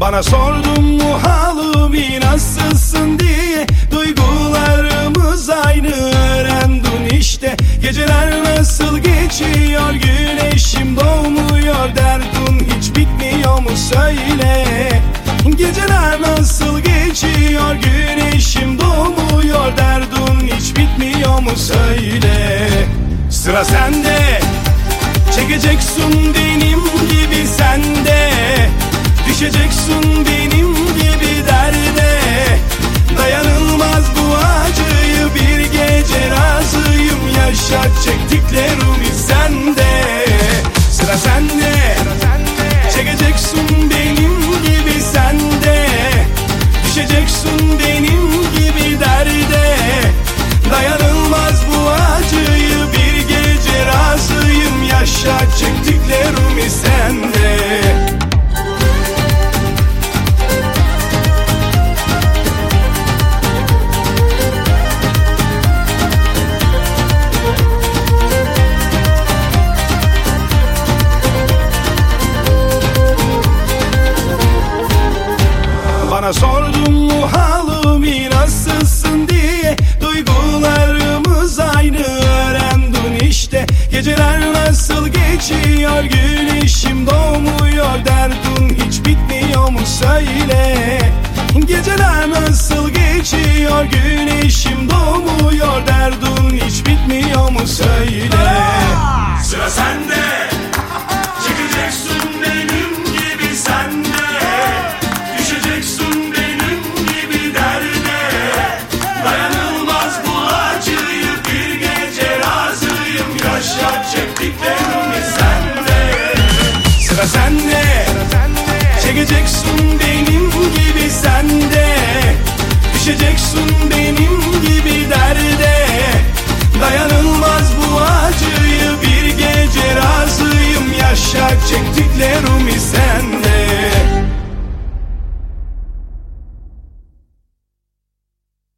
Bana sordun mu halimi nasılsın diye, duygularımız aynı, öğrendin işte. Geceler nasıl geçiyor, güneşim doğmuyor, derdin hiç bitmiyor mu söyle. Geceler nasıl geçiyor, güneşim doğmuyor, derdin hiç bitmiyor mu söyle. Sıra sende, çekeceksin benim gibi sen de, düşeceksin benim gibi derde. Dayanılmaz bu acıyı, bir gece razıyım, yaşa çektiklerimi sende. Sıra sende, çekeceksin benim gibi sen de, düşeceksin benim gibi derde. Dayanılmaz bu acıyı, bir gece razıyım, yaşa çektiklerimi sende. Bana sordun mu halimi nasılsın diye, duygularımız aynı, öğrendin işte. Geceler nasıl geçiyor, güneşim doğmuyor, derdin hiç bitmiyor mu söyle. Geceler nasıl geçiyor, güneşim doğmuyor, derdin hiç bitmiyor mu söyle. Sıra sende, çıkacaksın benim gibi sen de, düşeceksin benim gibi derde. Dayanılmaz bu acıyı, bir gece razıyım, yaşa çektiklerimi sende. Sıra sende, çekeceksin benim gibi sen de, düşeceksin benim gibi derde. Dayanılmaz bu acıyı, bir gece razıyım, yaşa çektiklerimi